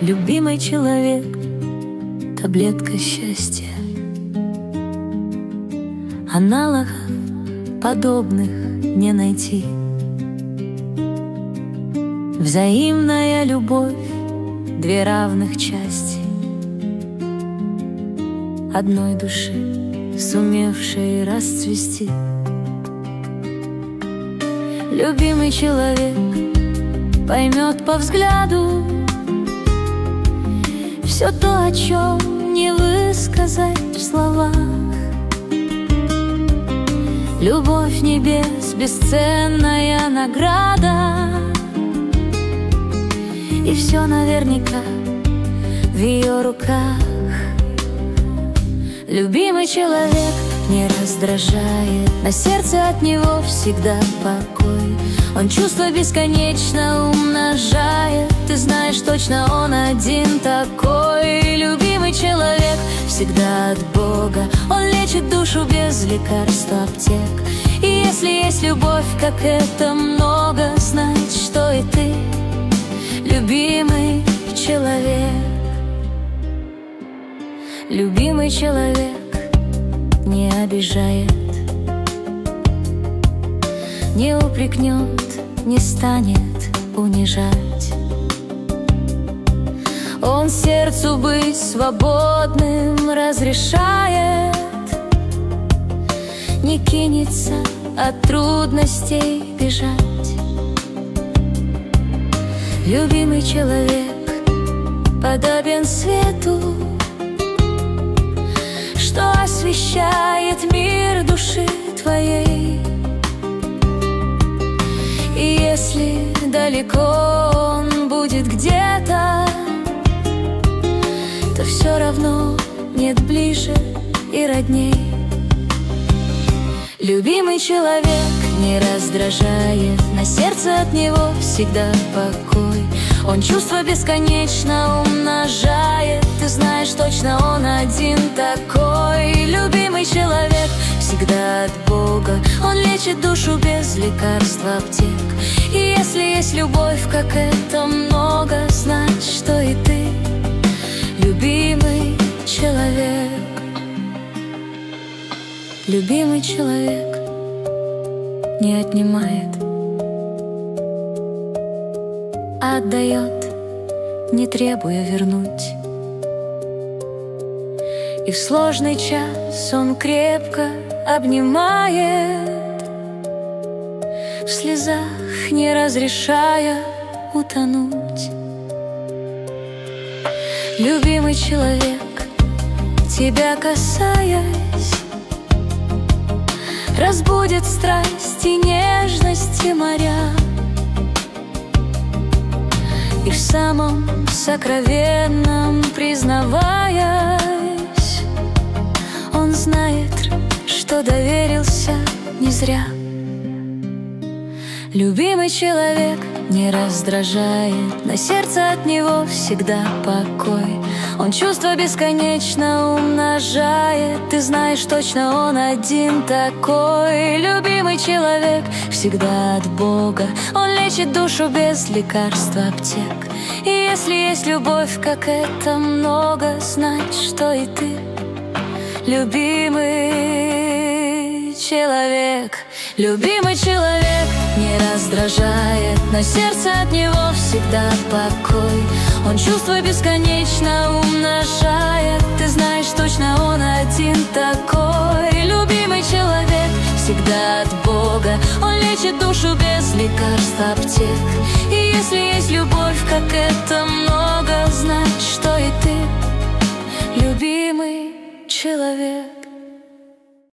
Любимый человек, таблетка счастья. Аналогов подобных не найти. Взаимная любовь, две равных части одной души, сумевшей расцвести. Любимый человек поймет по взгляду все то, о чем не высказать в словах. Любовь небес, бесценная награда, и все наверняка в ее руках. Любимый человек не раздражает, на сердце от него всегда покой. Он чувства бесконечно умножает, ты знаешь точно, он один такой. Любимый человек всегда от Бога, он лечит душу без лекарства аптек. И если есть любовь, как это много, знать, что и ты любимый человек. Любимый человек не обижает, не упрекнет, не станет унижать. Он сердцу быть свободным разрешает, не кинется от трудностей бежать. Любимый человек подобен свету, что освещает мир души твоей. И если далеко он будет где-то, то все равно нет ближе и родней. Любимый человек не раздражает, на сердце от него всегда покой. Он чувства бесконечно умножает, ты знаешь точно, он один такой. Любимый человек всегда от Бога, он лечит душу без лекарства аптек. И если есть любовь, как это много, знать, что и ты любимый человек. Любимый человек не отнимает, а отдает, не требуя вернуть. И в сложный час он крепко обнимает, в слезах не разрешая утонуть. Любимый человек, тебя касаясь, разбудит страсть и нежности моря. И в самом сокровенном признаваясь, он знает, что доверился не зря. Любимый человек не раздражает, на сердце от него всегда покой. Он чувства бесконечно умножает, ты знаешь точно, он один такой. Любимый человек всегда от Бога, он лечит душу без лекарства аптек. И если есть любовь, как это много, знать, что и ты любимый человек. Любимый человек не раздражает, на сердце от него всегда покой. Он чувства бесконечно умножает, ты знаешь точно, он один такой. Любимый человек всегда от Бога, он лечит душу без лекарства аптек. И если есть любовь, как это много, знать, что и ты любимый человек.